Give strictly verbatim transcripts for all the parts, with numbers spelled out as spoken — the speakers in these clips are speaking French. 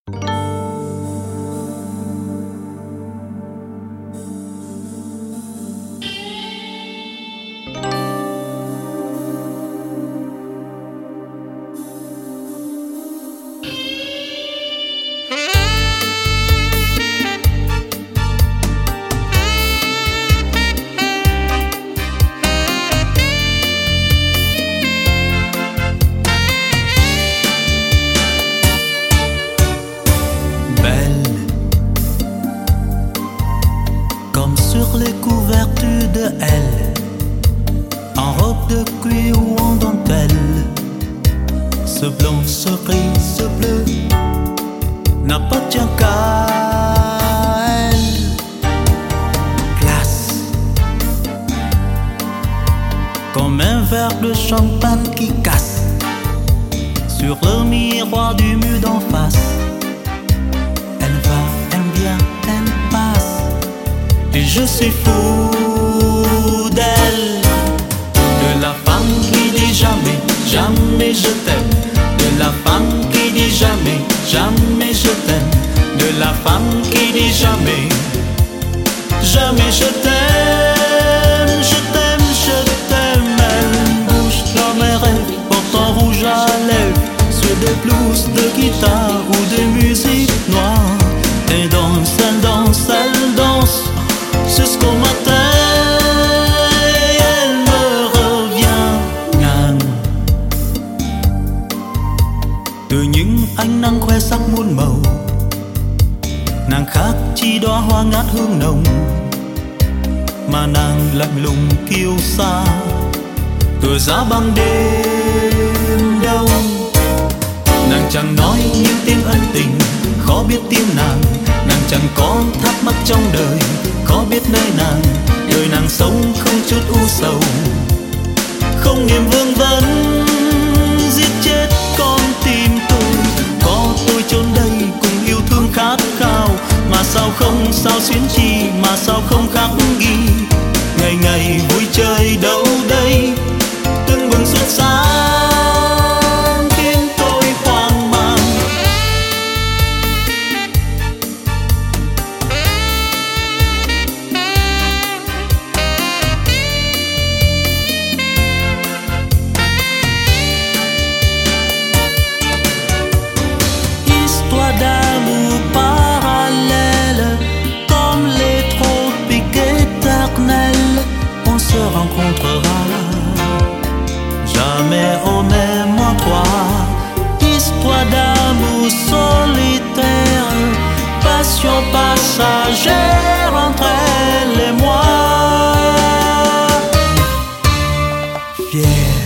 Sur les couvertures de elle, en robe de cuir ou en dentelle, ce blanc, ce gris, ce bleu n'appartient qu'à elle. Classe, comme un verre de champagne qui casse sur le miroir du mur d'en face. Elle va, elle vient, elle passe, et je suis fou d'elle. De la femme qui dit jamais, jamais je t'aime. De la femme qui dit jamais, jamais je t'aime. De la femme qui dit jamais, jamais je t'aime. Je t'aime, je t'aime. Elle bouge dans mes rêves, portant rouge à lèvres, sur des blues de guitare ou de musique noire. Elle danse, elle danse, elle danse jusqu'au matin, elle me revient. Từ những ánh nắng khoe sắc muôn màu, nàng khác chi đóa hoa ngát hương nồng, mà nàng lạnh lùng kiêu sa tựa giá băng đêm đông. Nàng chẳng nói những tiếng ân tình, khó biết tiếng nàng. Nàng chẳng có thắc mắc trong đời, khó biết nơi nàng. Đời nàng sống không chút u sầu, không niềm vương vấn giết chết con tim tôi. Có tôi chốn đây cùng yêu thương khát khao, mà sao không sao xuyến chi, mà sao không khắc ghi. Ngày ngày vui chơi đâu đây, tưng bừng suốt sáng khiến tôi hoang mang. D'amour parallèle, comme les tropiques éternels, on se rencontrera jamais au même endroit. Histoire d'amour solitaire, passion passagère entre elle et moi. Fier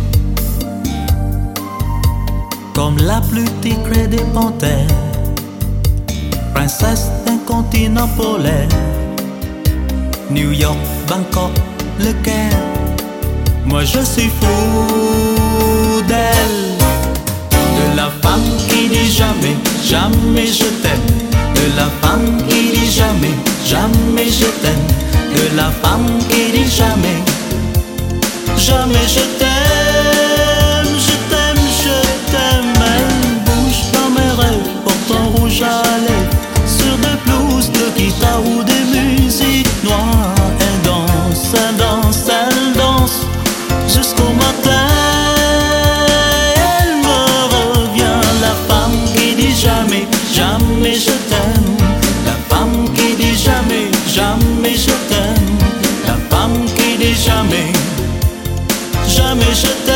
comme la plus tigre des panthères, princesse d'un continent polaire. New York, Bangkok, Le Caire, moi je suis fou d'elle. De la femme qui dit jamais, jamais je t'aime. De la femme qui dit jamais, jamais je t'aime. De la femme qui dit jamais, jamais je t'aime. Je t'aime, je t'aime. Elle bouge dans mes rêves, portant rouge à lèvres, sur des blues de guitare ou des musiques noires. Elle danse, elle danse, elle danse jusqu'au matin. Elle me revient, la femme qui dit jamais, jamais je t'aime. La femme qui dit jamais, jamais je t'aime. La femme qui dit jamais, jamais je t'aime.